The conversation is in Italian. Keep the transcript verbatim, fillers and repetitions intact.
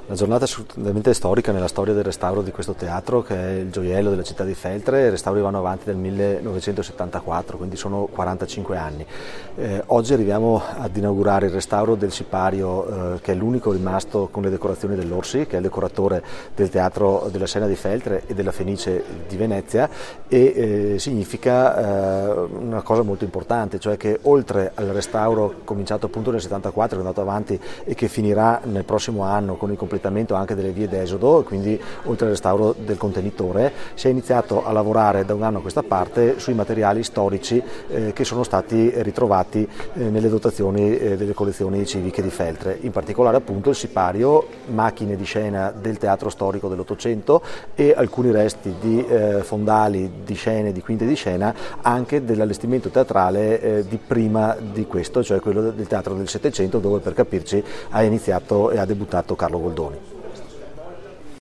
Una giornata assolutamente storica nella storia del restauro di questo teatro, che è il gioiello della città di Feltre. I restauri vanno avanti dal millenovecentosettantaquattro, quindi sono quarantacinque anni. Eh, oggi arriviamo ad inaugurare il restauro del sipario, eh, che è l'unico rimasto con le decorazioni dell'Orsi, che è il decoratore del teatro della Scena di Feltre e della Fenice di Venezia, e eh, significa eh, una cosa molto importante, cioè che oltre al restauro cominciato appunto nel settantaquattro, che è andato avanti e che finirà nel prossimo anno con il completamento anche delle vie d'esodo, quindi oltre al restauro del contenitore, si è iniziato a lavorare da un anno a questa parte sui materiali storici eh, che sono stati ritrovati eh, nelle dotazioni eh, delle collezioni civiche di Feltre, in particolare appunto il sipario, macchine di scena del teatro storico dell'Ottocento e alcuni resti di eh, fondali di scene, di quinte di scena, anche dell'allestimento teatrale eh, di prima di questo, cioè quello del teatro del Settecento, dove per capirci ha iniziato e ha debuttato Carlo Goldoni.